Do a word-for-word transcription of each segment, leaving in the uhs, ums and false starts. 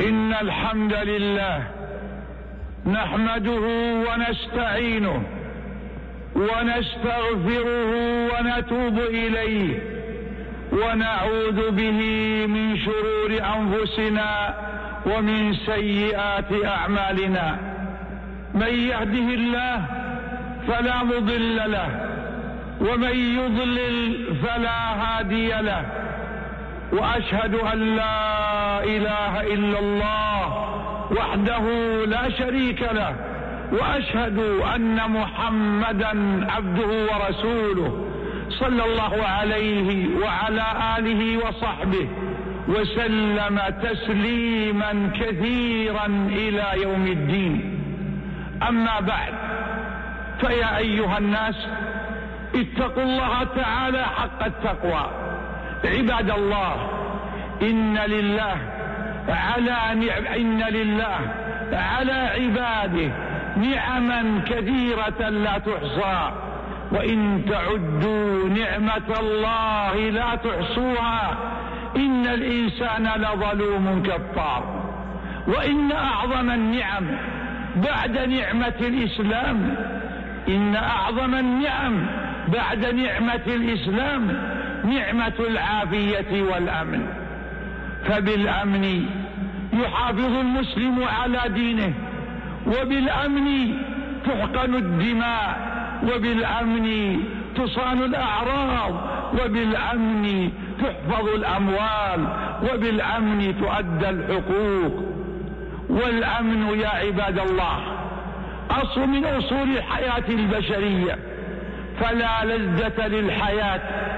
إن الحمد لله نحمده ونستعينه ونستغفره ونتوب إليه ونعوذ به من شرور أنفسنا ومن سيئات أعمالنا. من يهده الله فلا مضل له ومن يضلل فلا هادي له، وأشهد أن لا إله إلا الله وحده لا شريك له، وأشهد أن محمدا عبده ورسوله صلى الله عليه وعلى آله وصحبه وسلم تسليما كثيرا إلى يوم الدين. أما بعد، فيا أيها الناس اتقوا الله تعالى حق التقوى. عباد الله، إن لله على نعم إن لله على عباده نعما كثيرة لا تحصى، وإن تعدوا نعمة الله لا تحصوها، إن الإنسان لظلوم كفار. وإن أعظم النعم بعد نعمة الإسلام إن أعظم النعم بعد نعمة الإسلام نعمة العافية والأمن. فبالأمن يحافظ المسلم على دينه، وبالأمن تحقن الدماء، وبالأمن تصان الأعراض، وبالأمن تحفظ الأموال، وبالأمن تؤدى الحقوق. والأمن يا عباد الله أصل من أصول الحياة البشرية، فلا لذة للحياة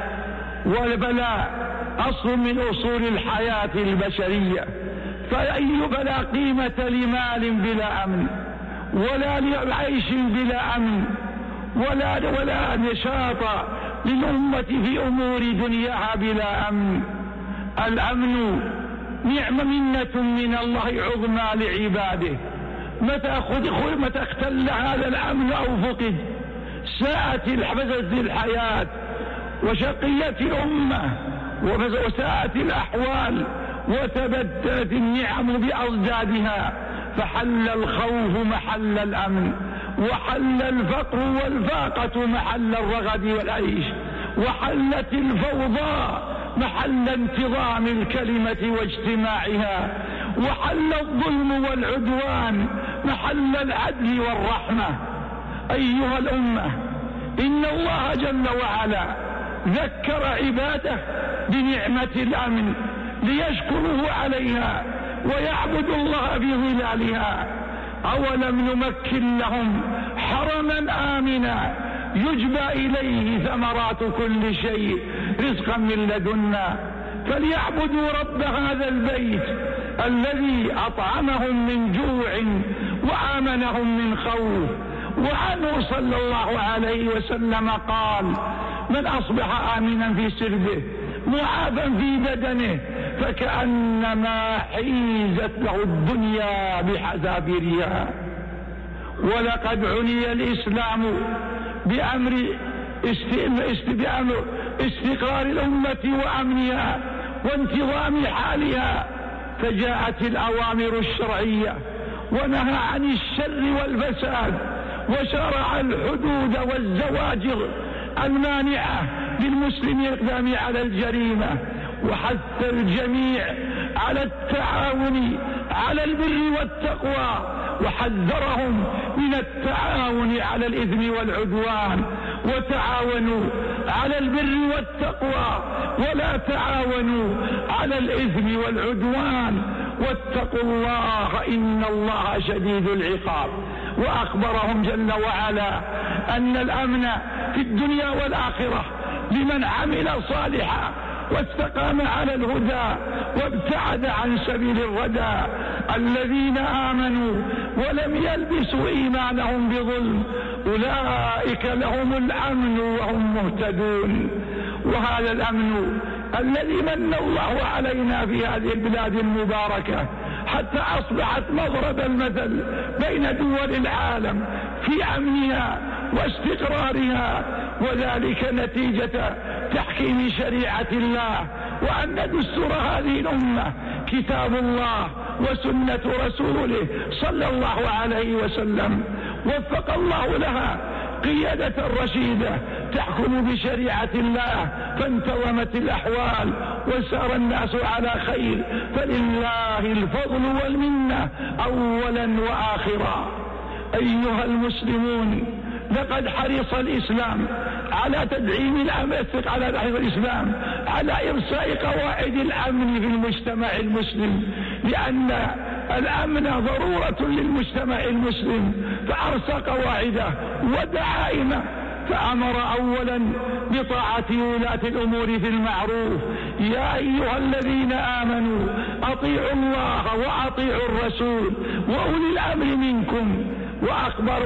ولا أصل من أصول الحياة البشرية. فأي بلا قيمة لمال بلا أمن، ولا لعيش بلا أمن، ولا, ولا نشاط للأمة في أمور دنياها بلا أمن. الأمن نعمة منة من الله عظمى لعباده. متى متى اختل هذا الأمن أو فقد ساءت الحياة وشقيت الأمة وساءت الأحوال وتبدلت النعم بأضدادها، فحل الخوف محل الأمن، وحل الفقر والفاقة محل الرغد والعيش، وحلت الفوضى محل انتظام الكلمة واجتماعها، وحل الظلم والعدوان محل العدل والرحمة. أيها الأمة، إن الله جل وعلا ذكر عباده بنعمة الأمن ليشكروه عليها ويعبدوا الله بظلالها. أولم نمكن لهم حرما آمنا يجبى إليه ثمرات كل شيء رزقا من لدنا، فليعبدوا رب هذا البيت الذي أطعمهم من جوع وآمنهم من خوف. وعنه صلى الله عليه وسلم قال: من أصبح آمنا في سربه معافا في بدنه فكأنما حيزت له الدنيا بحذافيرها. ولقد عني الإسلام بأمر بأمر استقرار الأمة وأمنها وانتظام حالها، فجاءت الأوامر الشرعية ونهى عن الشر والفساد، وشرع الحدود والزواجر المانعة للمسلم الإقدام على الجريمة، وحث الجميع على التعاون على البر والتقوى، وحذرهم من التعاون على الإثم والعدوان. وتعاونوا على البر والتقوى ولا تعاونوا على الإثم والعدوان، واتقوا الله إن الله شديد العقاب. وأخبرهم جل وعلا أن الأمن في الدنيا والآخرة لمن عمل صالحا واستقام على الهدى وابتعد عن سبيل الردى. الذين آمنوا ولم يلبسوا إيمانهم بظلم أولئك لهم الأمن وهم مهتدون. وهذا الأمن الذي من الله علينا في هذه البلاد المباركة حتى أصبحت مضرب المثل بين دول العالم في أمنها واستقرارها، وذلك نتيجة تحكيم شريعة الله، وأن دستور هذه الأمة كتاب الله وسنة رسوله صلى الله عليه وسلم. وفق الله لها قيادة رشيدة تحكم بشريعة الله، فانتظمت الأحوال وسار الناس على خير، فلله الفضل والمنة أولا وآخرا. أيها المسلمون، لقد حرص الإسلام على تدعيم الأمن على حرص الإسلام على إرساء قواعد الأمن في المجتمع المسلم، لأن الأمن ضرورة للمجتمع المسلم، فأرسى قواعده ودعائمه. فأمر أولا بطاعة ولاة الأمور في المعروف: يا أيها الذين آمنوا أطيعوا الله وأطيعوا الرسول وأولي الأمر منكم. وأخبر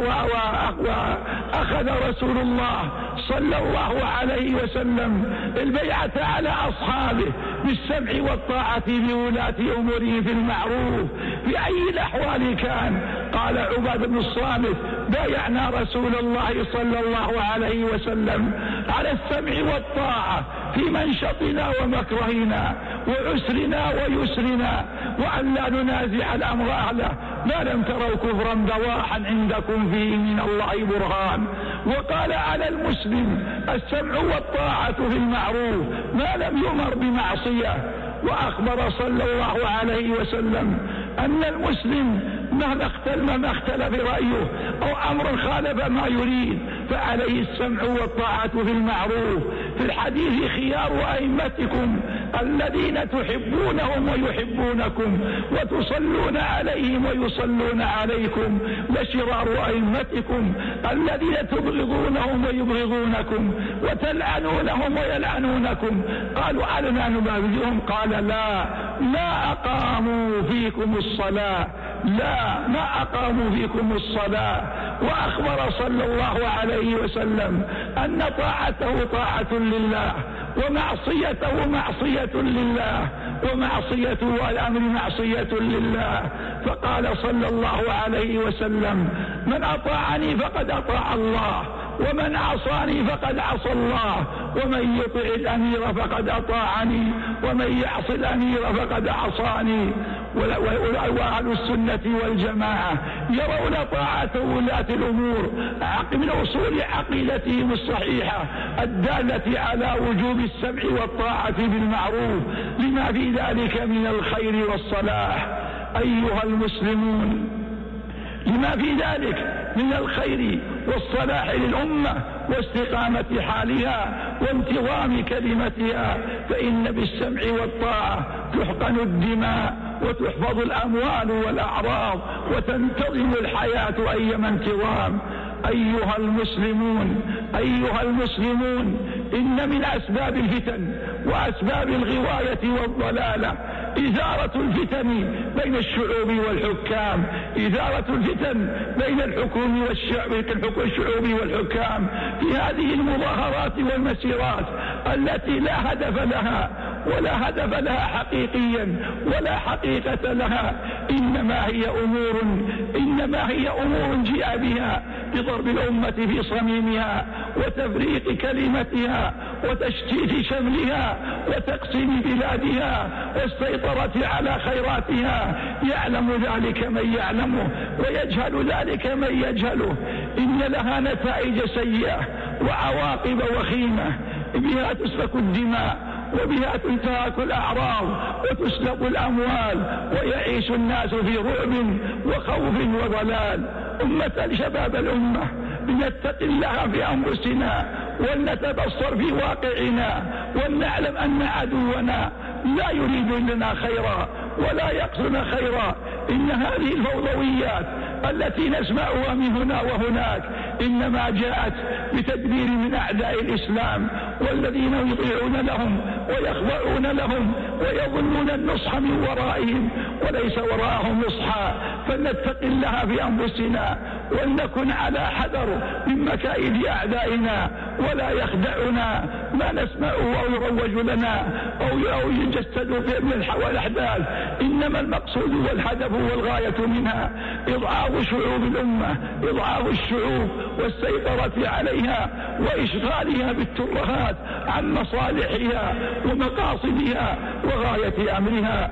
وأخذ رسول الله صلى الله عليه وسلم البيعة على أصحابه بالسمع والطاعة لولاة أموره في المعروف في أي الأحوال كان. قال عبادة بن الصامت: بايعنا رسول الله صلى الله عليه وسلم على السمع والطاعة في منشطنا ومكرهنا وعسرنا ويسرنا، وأن لا ننازع الأمر أهله ما لم تروا كفرا بواحا عندكم فيه من الله برهان. وقال على المسلم السمع والطاعة في المعروف ما لم يمر بمعصية. وأخبر صلى الله عليه وسلم أن المسلم مهما اختلف ما اختلف رأيه أو أمر خالف ما يريد فعليه السمع والطاعة في المعروف. في الحديث: خيار أئمتكم الذين تحبونهم ويحبونكم وتصلون عليهم ويصلون عليكم، وشرار أئمتكم الذين تبغضونهم ويبغضونكم وتلعنونهم ويلعنونكم. قالوا: ألنا نبغضهم؟ قال: لا ما أقاموا فيكم الصلاة، لا ما أقاموا فيكم الصلاة. وأخبر صلى الله عليه وسلم أن طاعته طاعة لله ومعصيته معصية لله، ومعصيته والأمر معصية لله. فقال صلى الله عليه وسلم: من أطاعني فقد أطاع الله، ومن عصاني فقد عصى الله، ومن يطع الأمير فقد أطاعني، ومن يعص الأمير فقد عصاني. وأهل السنة والجماعة يرون طاعة ولاة الأمور من أصول عقيدتهم الصحيحة الدالة على وجوب السمع والطاعة بالمعروف لما في ذلك من الخير والصلاح. أيها المسلمون، لما في ذلك من الخير والصلاح للأمة واستقامة حالها وانتظام كلمتها، فإن بالسمع والطاعة تحقن الدماء وتحفظ الأموال والأعراض وتنتظم الحياة أيما انتظام. أيها المسلمون أيها المسلمون إن من أسباب الفتن وأسباب الغواية والضلالة إثارة الفتن بين الشعوب والحكام، إثارة الفتن بين الحكوم والشعب الشعوب والحكام في هذه المظاهرات والمسيرات التي لا هدف لها ولا هدف لها حقيقيا ولا حقيقة لها، إنما هي أمور إنما هي أمور جاء بها لضرب الأمة في صميمها وتفريق كلمتها وتشتيت شملها وتقسيم بلادها والسيطرة على خيراتها. يعلم ذلك من يعلمه ويجهل ذلك من يجهله. إن لها نتائج سيئة وعواقب وخيمة، بها تسفك الدماء وبها تنتهك الأعراض وتسلب الأموال ويعيش الناس في رعب وخوف وضلال. أمة شباب الأمة، لنتق الله في أنفسنا ولنتبصر في واقعنا ولنعلم أن عدونا لا يريد لنا خيرا ولا يقصدنا خيرا. إن هذه الفوضويات التي نسمعها من هنا وهناك إنما جاءت بتدبير من أعداء الإسلام والذين يطيعون لهم ويخضعون لهم ويظنون النصح من ورائهم وليس وراءهم نصحا. فلنتق الله في أنفسنا ولنكن على حذر من مكائد أعدائنا ولا يخدعنا ما نسمعه أو يروج لنا أو يجسد في الأحداث. إنما المقصود والهدف والغاية منها إضعاف شعوب الأمة، إضعاف الشعوب والسيطرة عليها وإشغالها بالترهات عن مصالحها ومقاصدها وغاية أمرها.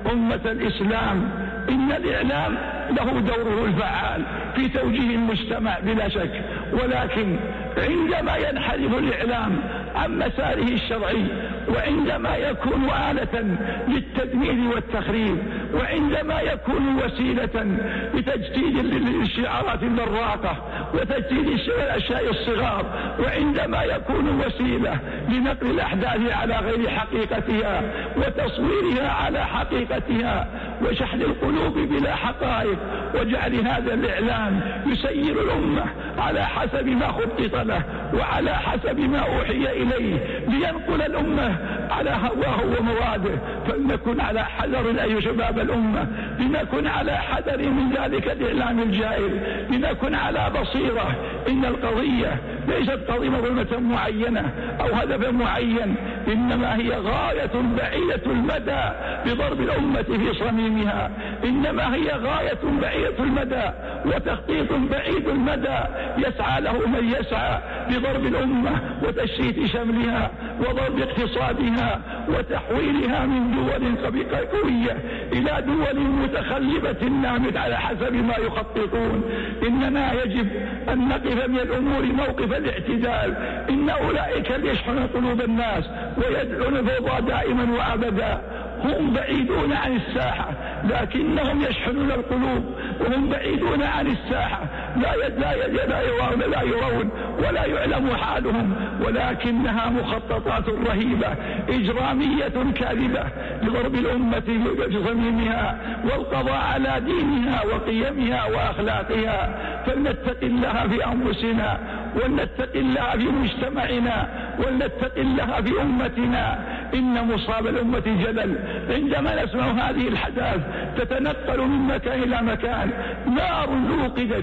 أمة الإسلام، إن الإعلام له دوره الفعال في توجيه المجتمع بلا شك، ولكن عندما ينحرف الإعلام عن مساره الشرعي، وعندما يكون آلة للتدمير والتخريب، وعندما يكون وسيلة لتجسيد الشعارات البراقة وتجسيد الأشياء الصغار، وعندما يكون وسيلة لنقل الأحداث على غير حقيقتها وتصويرها على حقيقتها وشحن القلوب بلا حقائق، وجعل هذا الإعلام يسير الأمة على حسب ما خطط له وعلى حسب ما أوحي إليه لينقل الأمة على هواه ومراده. فلنكن على حذر أيها شباب الأمة، لنكن على حذر من ذلك الإعلام الجائر، لنكن على بصيرة. إن القضية ليست قضية مظلمة معينة أو هدف معين، إنما هي غاية بعيدة المدى بضرب الأمة في صميمها، إنما هي غاية بعيدة المدى وتخطيط بعيد المدى يسعى له من يسعى بضرب الأمة وتشتيت شملها وضرب اقتصادها وتحويلها من دول قوية إلى دول متخلبة نامت على حسب ما يخططون. إننا يجب أن نقف من الأمور موقف الاعتدال. إن أولئك يشحنون قلوب الناس ويدعون الفوضى دائما وأبدا، هم بعيدون عن الساحة لكنهم يشحنون القلوب، وهم بعيدون عن الساحة لا يد لا يد لا يرون لا يرون ولا يعلم حالهم، ولكنها مخططات رهيبة إجرامية كاذبة لضرب الأمة في صميمها والقضاء على دينها وقيمها وأخلاقها. فلنتق الله في أنفسنا، ولنتق الله في مجتمعنا، ولنتق الله في أمتنا. إن مصاب الأمة جلل عندما نسمع هذه الحداث تتنقل من مكان إلى مكان. نار أوقدت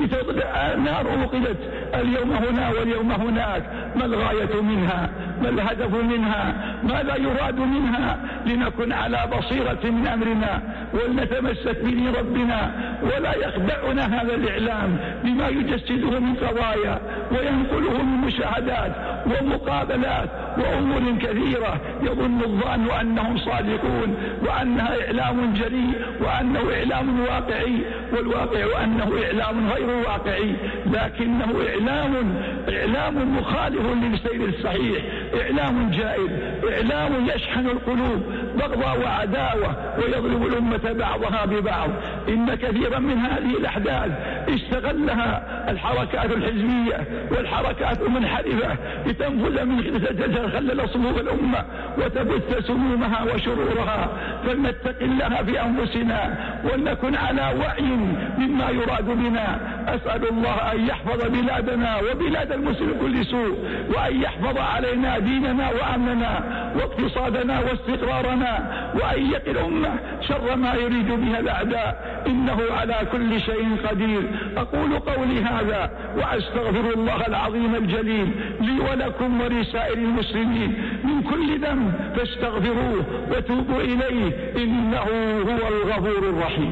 نار أوقدت اليوم هنا واليوم هناك. ما الغاية منها؟ ما الهدف منها؟ ماذا يراد منها؟ لنكن على بصيرة من أمرنا ولنتمسك بدين ربنا، ولا يخدعنا هذا الإعلام بما يجسده من قضايا وينقله من مشاهدات ومقابلات وأمور كثيرة يظن الظان أنهم صادقون وأنها إعلام جريء وأنه إعلام واقعي، والواقع أنه إعلام غير واقعي، لكنه إعلام إعلام مخالف للسير الصحيح، إعلام جائر، إعلام يشحن القلوب بغضاء وعداوة ويضرب الأمة بعضها ببعض. إن كثيرا من هذه الأحداث استغلها الحركات الحزبية والحركات المنحرفة لتنفذ من تتخلل صفوف الأمة وتبث سمومها وشرورها. فلنتق الله في أنفسنا ولنكن على وعي مما يراد بنا. أسأل الله أن يحفظ بلادنا وبلاد المسلمين كل سوء، وأن يحفظ علينا ديننا وأمننا واقتصادنا واستقرارنا، وأن يقي الأمة شر ما يريد بها الأعداء، إنه على كل شيء قدير. أقول قولي هذا وأستغفر الله العظيم الجليل لي ولكم ولسائر المسلمين من كل ذنب فاستغفروه وتوبوا إليه إنه هو الغفور الرحيم.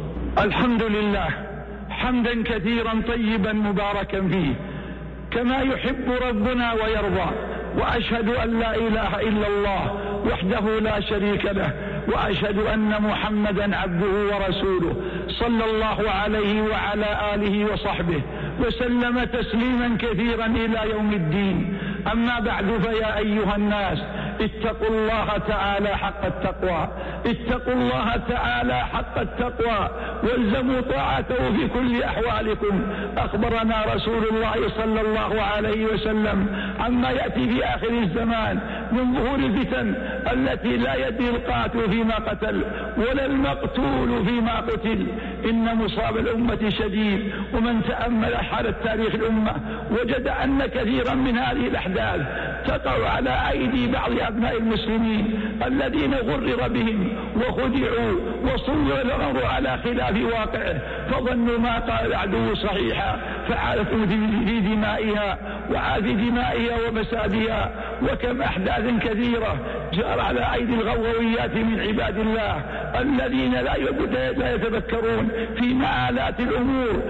الحمد لله حمدا كثيرا طيبا مباركا فيه كما يحب ربنا ويرضى، وأشهد أن لا إله إلا الله وحده لا شريك له، وأشهد أن محمدا عبده ورسوله صلى الله عليه وعلى آله وصحبه وسلم تسليما كثيرا إلى يوم الدين. أما بعد، فيا أيها الناس اتقوا الله تعالى حق التقوى، اتقوا الله تعالى حق التقوى والزموا طاعته في كل أحوالكم. أخبرنا رسول الله صلى الله عليه وسلم عما يأتي في آخر الزمان من ظهور الفتن التي لا يدري القاتل فيما قتل ولا المقتول فيما قتل. إن مصاب الأمة شديد، ومن تأمل حالة تاريخ الأمة وجد أن كثيرا من هذه الأحداث تقع على أيدي بعض أبناء المسلمين الذين غرر بهم وخدعوا وصور الأمر على خلاف واقعه، فظنوا ما قال العدو صحيحا فعالتوا في دمائها وعاد دمائها وفسادها. وكم أحداث كثيرة جار على أيدي الغوغويات من عباد الله الذين لا يتذكرون في مآلات الأمور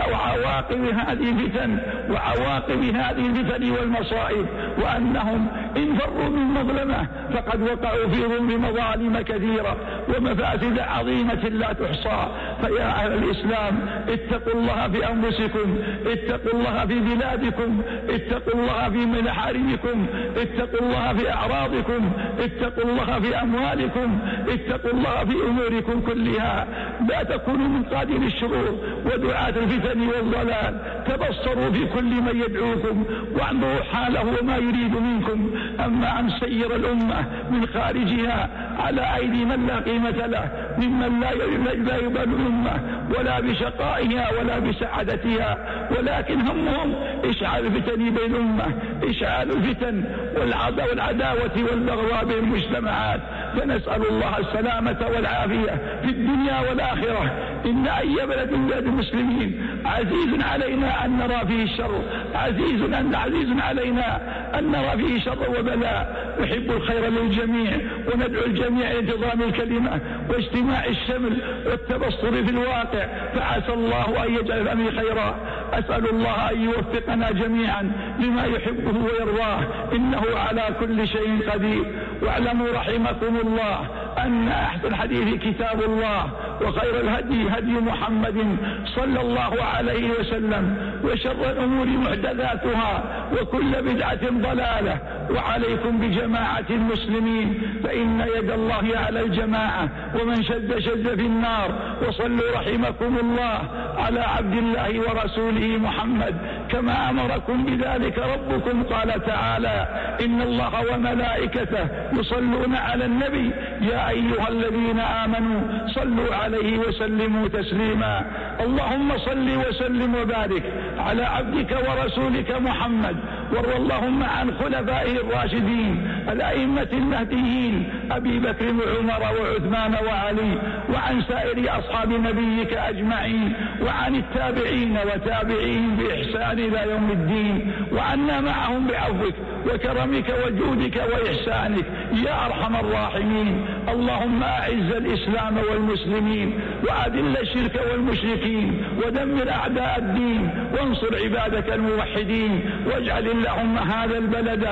وعواقب هذه الفتن وعواقب هذه الفتن والمصائب، وأنهم إن فروا من مظلمة فقد وقعوا في ظلم مظالم كثيرة ومفاسد عظيمة لا تحصى. فيا أهل الإسلام اتقوا الله في أنفسكم، اتقوا الله في بلادكم، اتقوا الله في محارمكم، اتقوا الله في أعراضكم، اتقوا الله في أموالكم، اتقوا الله في أموركم كلها. لا تكونوا من قادم الشرور ودعاة الفتن والضلال. تبصروا في كل من يدعوكم وانظروا حاله وما يريد منكم. أما أن سير الأمة من خارجها على أيدي من لا قيمة له ممن لا يبال الأمة ولا بشقائها ولا بسعادتها، ولكن همهم إشعال الفتن بين الأمة، إشعال الفتن والعداوة والبغضاء بين المجتمعات. فنسأل الله السلامة والعافية في الدنيا والآخرة. إن أي بلد من بلاد المسلمين عزيز علينا أن نرى فيه الشر، عزيز أن عزيز علينا أن نرى فيه شر وبلاء. نحب الخير للجميع وندعو الجميع إلى انتظام الكلمة واجتماع الشمل والتبصر في الواقع، فعسى الله أن يجعل الأمر خيرا. أسأل الله أن يوفقنا جميعا لما يحبه ويرضاه، إنه على كل شيء قدير. واعلموا رحمكم الله أن أحسن الحديث كتاب الله، وخير الهدي هدي محمد صلى الله عليه وسلم، وشر الأمور محدثاتها وكل بدعة ضلالة. وعليكم بجماعة المسلمين فإن يد الله على الجماعة، ومن شد شد في النار. وصلوا رحمكم الله على عبد الله ورسوله محمد كما أمركم بذلك ربكم. قال تعالى: إن الله وملائكته يصلون على النبي يا أيها الذين آمنوا صلوا عليه وسلموا تسليما. اللهم صل وسلم وبارك على عبدك ورسولك محمد، وارض اللهم عن خلفائه الراشدين الأئمة المهديين أبي بكر وعمر وعثمان وعلي، وعن سائر أصحاب نبيك أجمعين، وعن التابعين وتابعين بإحسان إلى يوم الدين، وعنا معهم بعفوك وكرمك وجودك وإحسانك يا أرحم الراحمين. اللهم أعز الإسلام والمسلمين، وأذل الشرك والمشركين، ودمر أعداء الدين، وانصر عبادك الموحدين. واجعل اللهم هذا البلد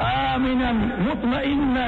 آمنا مطمئنا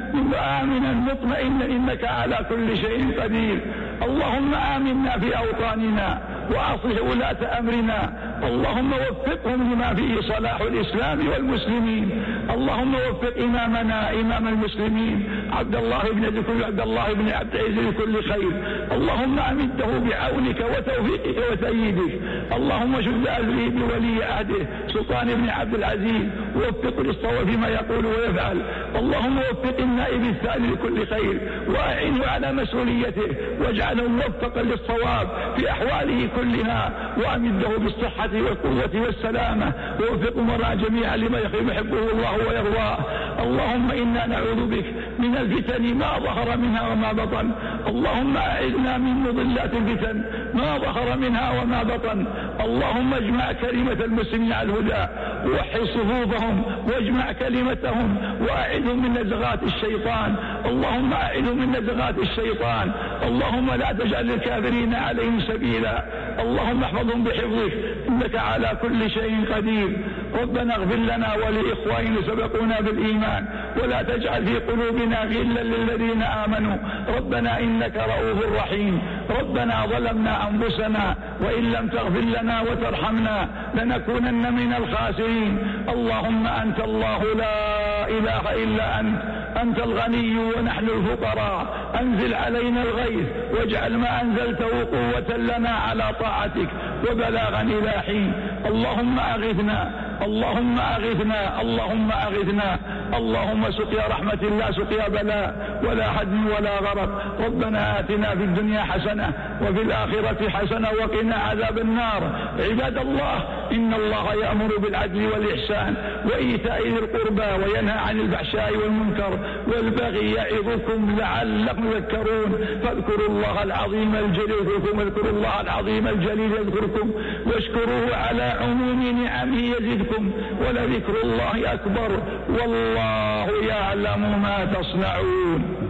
آمنا مطمئنا إنك على كل شيء قدير. اللهم آمنا في أوطاننا وأصلح ولاة أمرنا. اللهم وفقهم لما فيه صلاح الإسلام والمسلمين. اللهم وفق إمامنا إمام المسلمين عبد الله بن ذكر عبد الله بن عبد العزيز لكل خير. اللهم أمده بعونك وتوفيقك وتأييدك. اللهم شد أزره بولي عهده سلطان بن عبد العزيز، ووفقه للصواب فيما يقول ويفعل. اللهم وفق النائب الثاني لكل خير، وأعنه على مسؤوليته، واجعله موفقا للصواب في أحواله كلها، وأمده بالصحة والقوة والسلامة، ووفق مرا جميعا لما يحبه الله ويرضاه. اللهم إنا نعوذ بك من الفتن ما ظهر منها وما بطن. اللهم أعذنا من مضلات الفتن ما ظهر منها وما بطن. اللهم اجمع كلمة المسلمين على الهدى، ووحد صفوفهم واجمع كلمتهم، وأعذهم من نزغات الشيطان. اللهم أعذهم من نزغات الشيطان. اللهم لا تجعل للكافرين عليهم سبيلا. اللهم احفظهم بحفظك إنك على كل شيء قدير. ربنا اغفر لنا ولإخواننا سبقونا بالإيمان، ولا تجعل في قلوبنا غلا للذين آمنوا. ربنا إنك رؤوف رحيم. ربنا ظلمنا أنفسنا وإن لم تغفر لنا وترحمنا لنكونن من الخاسرين. اللهم أنت الله لا إله إلا أنت، أنت الغني ونحن الفقراء. أنزل علينا الغيث واجعل ما أنزلته قوة لنا على طاعتك وبلاغا إلى حين. اللهم أغثنا اللهم أغثنا اللهم أغثنا. اللهم سقيا رحمة لا سقيا بلاء ولا هدم ولا غرق. ربنا آتنا في الدنيا حسنة وفي الآخرة حسنة وقنا عذاب النار. عباد الله، إن الله يأمر بالعدل والإحسان وإيتاء ذي القربى وينهى عن الفحشاء والمنكر والبغي يعظكم لعلكم تذكرون فاذكروا الله العظيم الجليل يذكركم واذكروا الله العظيم الجليل يذكركم واشكروه على عموم نعمه يزدكم ولذكر الله أكبر والله يعلم ما تصنعون.